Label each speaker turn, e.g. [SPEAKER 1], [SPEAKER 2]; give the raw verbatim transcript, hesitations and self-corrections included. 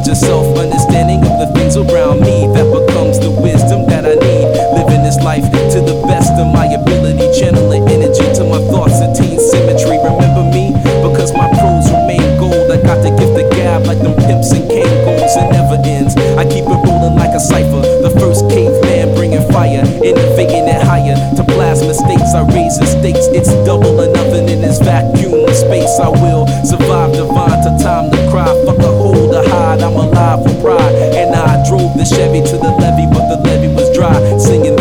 [SPEAKER 1] such a self-understanding of the things around me that becomes the wisdom that I need. Living this life to the best of my ability, channeling energy to my thoughts, attain symmetry. Remember me, because my prose remain gold. I got the gift of gab like them pimps and cane goals. It never ends, I keep it rolling like a cipher. The first caveman bringing fire, innovating it higher. To plasma states, I raise the stakes. It's double or nothing in this vacuum of space. I will survive divine to time to cry. Fuck a hole to hide, I'm alive for pride. And I drove the Chevy to the levee, but the levee was dry. Singing